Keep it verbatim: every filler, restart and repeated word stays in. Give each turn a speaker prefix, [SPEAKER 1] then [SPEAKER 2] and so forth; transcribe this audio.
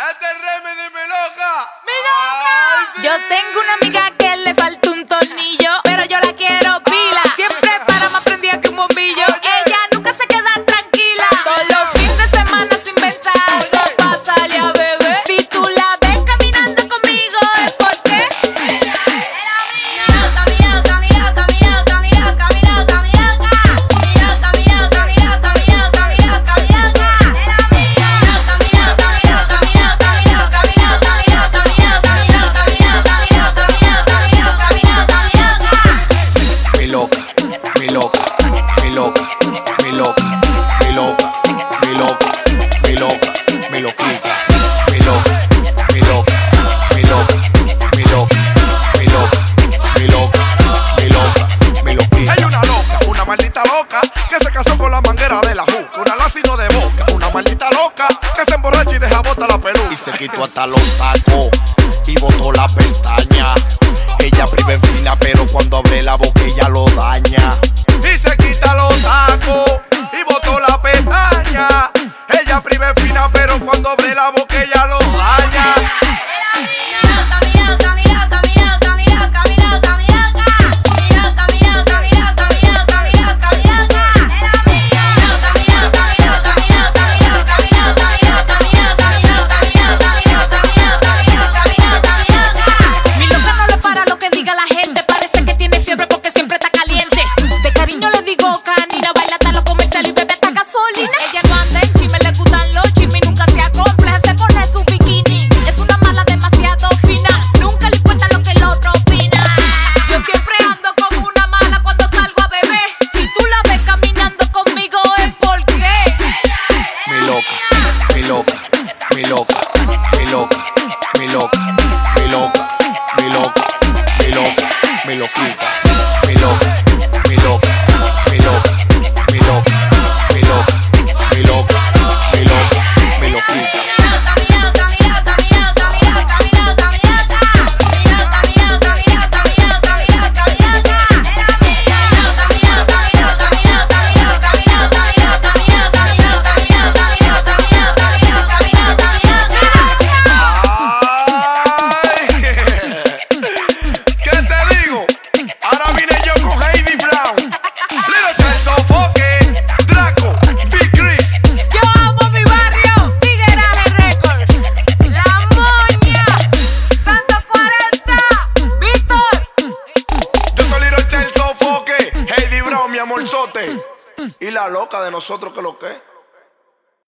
[SPEAKER 1] Este es Remedy, mi loca.
[SPEAKER 2] ¡Mi loca!
[SPEAKER 1] Ay, sí.
[SPEAKER 2] Yo tengo una amiga que le falta un tornillo, pero yo la quiero pila. Siempre para más prendida que un bombillo. Ella nunca se queda tranquila. Todos los fines de semana se inventa algo pa' salir a beber. Si tú la ves caminando conmigo es porque es la mía. Mi loca, mi loca, mi loca, mi loca, mi loca, mi loca, mi loca. Mi loca, mi loca, mi loca, mi loca, mi loca, mi loca. Es la mía. Mi loca, mi loca, mi loca, mi loca, mi loca, mi loca, mi loca, mi loca, mi loca, mi loca, mi loca, mi loca, mi loca, mi loca, mi loca.
[SPEAKER 1] Mi loca, mi loca, mi loca, mi loca, mi loca, mi loca, mi loca, mi loquita. Mi loca, mi loca, mi loca, mi loca, mi loca, mi loca, mi loca, mi loquita. Hay una loca, una maldita loca que se casó con la manguera de la juca. Una lacino de boca, una maldita loca que se emborracha y deja bota la peluca. Y se quitó hasta los tacos y botó la pestaña. Ella priva en fina, pero cuando abre la boca ella lo daña. Y se quita los tacos y botó la pestaña. Ella priva en fina, pero cuando abre la boca ella lo daña.
[SPEAKER 2] Ella no anda en chisme, le gustan los chismes y nunca se acompleja, se pone su bikini. Es una mala demasiado fina, nunca le importa lo que el otro opina. Yo siempre ando como una mala cuando salgo a beber. Si tú la ves caminando conmigo es porque
[SPEAKER 1] Mi loca, mi loca, mi loca, mi loca, mi loca, mi loca, mi loca, mi loca, mi loquita. Mi loca, mi loca, mi loca, mi loca, mi loca, mi loca, mi loca, mi loquita. Mi amorzote y la loca de nosotros que lo que